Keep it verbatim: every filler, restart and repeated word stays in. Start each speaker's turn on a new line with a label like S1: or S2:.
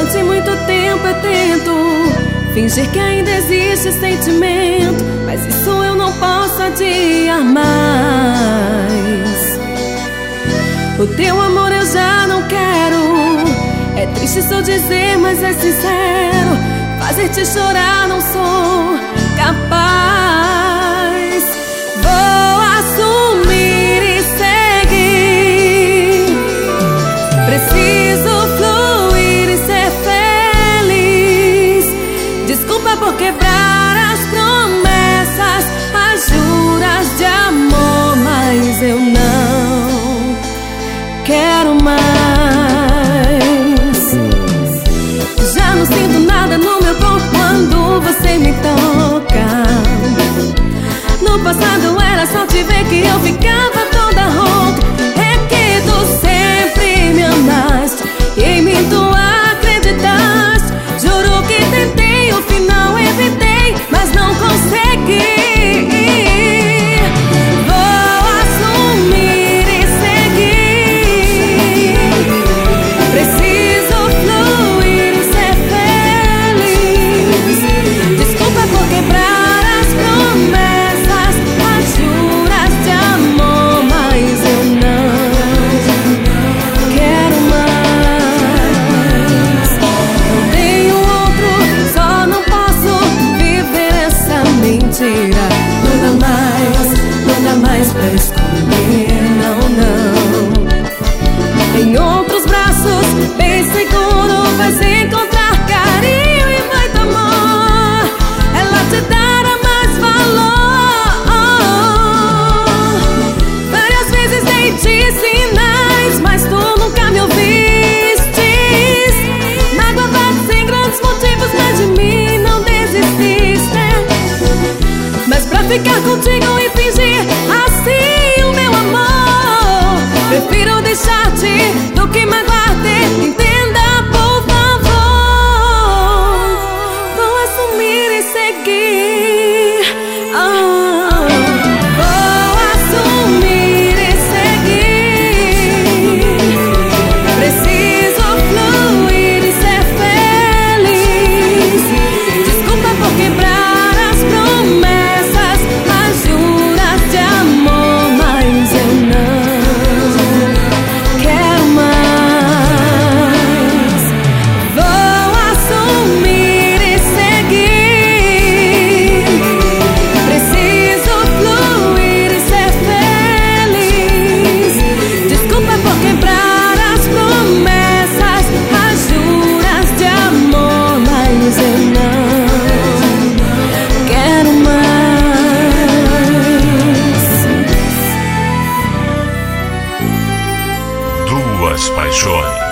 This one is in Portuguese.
S1: Durante muito tempo eu tento fingir que ainda existe sentimento, mas isso eu não posso adiar mais. O teu amor eu já não quero. É triste só dizer, mas é sincero. Fazer te chorar não sou capaz. Vou assumir e seguir. Preciso fluir e ser feliz. Desculpa por quebrar as promessas, as juras de amor, mas eu não quero mais. Já não sinto nada no meu corpo quando você me toca. No passado era só te ver que eu ficava toda rouca. É que tu sempre me amaste e em mim tu acreditaste. Juro que tentei, o final evitei, mas não consegui. Vou assumir e seguir. Preciso fluir e ser feliz. Desculpa por quebrar as promessas, as juras de amor, mas eu não quero mais. Não tenho outro, só não posso viver essa mentira. Não dá mais, não dá mais pra esconder, não, não. Em outros braços, bem seguro, vais encontrar carinho e muito amor. Ela te dará mais valor. Várias vezes dei-te sinais, mas tu nunca me ouvistes. Magoado sem grandes motivos, mas de mim não desististe. Mas pra ficar contigo e fingir assim o meu amor, prefiro deixar-te do que magoar-te. Entenda, por favor. Vou assumir e seguir. Ah, vou assumir e seguir. Preciso fluir e ser feliz. Desculpa por quebrar as promessas, as juras de amor, mas eu não quero mais. Vou assumir e seguir. Preciso fluir e ser feliz. Desculpa por quebrar as promessas, as juras de amor, mas eu não quero mais.
S2: Duas Paixões.